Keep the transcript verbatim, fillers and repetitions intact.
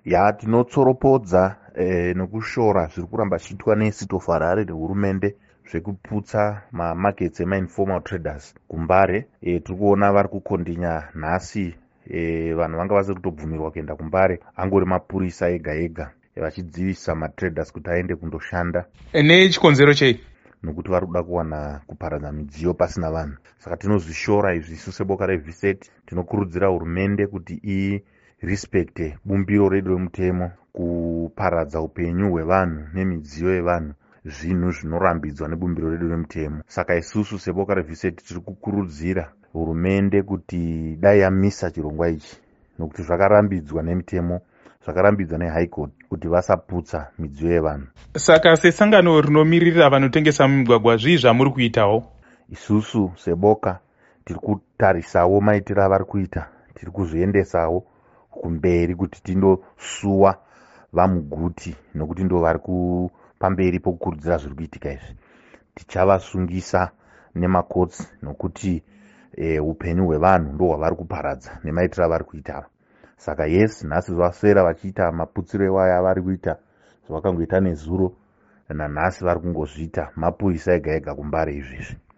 ya tinotsoropodza e, nekushora zviri kuramba zvichiitwa necity of Harare nehurumende zvekuputsa mamarkets emainformal traders kumbare. E, tiri kuona vari kukondinya nhasi e, vanhu vanga vasiri kutobvumirwa kuenda kumbare, angori mapurisa ega ega e, vachidzivisa matraders kuti aende kundoshanda. Nechikonzero chei? Nokuti vari kuda kuwana kuparadza midziyo pasina vanhu. Saka tinozvishora izvi isu seboka revhiseti. Tinokurudzira hurumende kuti irespekte bumbiro redu remutemo, kuparadza upenyu hwevanhu nemidziyo yevanhu zvinhu zvinorambidzwa nebumbiro redu remutemo. Saka isusu seboka revhiseti tiri kukurudzira hurumende kuti dai yamisa chirongwa ichi, nokuti zvakarambidzwa nemitemo, zvakarambidzwa nehigh court kuti vasaputsa midziyo yevanhu. Saka sesangano rinomirira vanotengesa mumigwagwa, zvii zvamuri kuitawo? Isusu seboka tiri kutarisawo maitiro avari kuita, tiri kuzviendesawo kumberi kuti tindosuwa vamuguti, nokuti ndo vari pamberi pokukurudzira zviri kuitika izvi. Tichavasungisa nemakotsi nokuti e, upenyu hwevanhu ndo hwavari kuparadza nemaitiro avari kuita. Saka yes, nhasi zvaswera vachiita maputsiro ewaya avari kuita zvavakangoita nezuro, nanhasi vari kungozviita mapurisa ega ega kumbare izvizvi.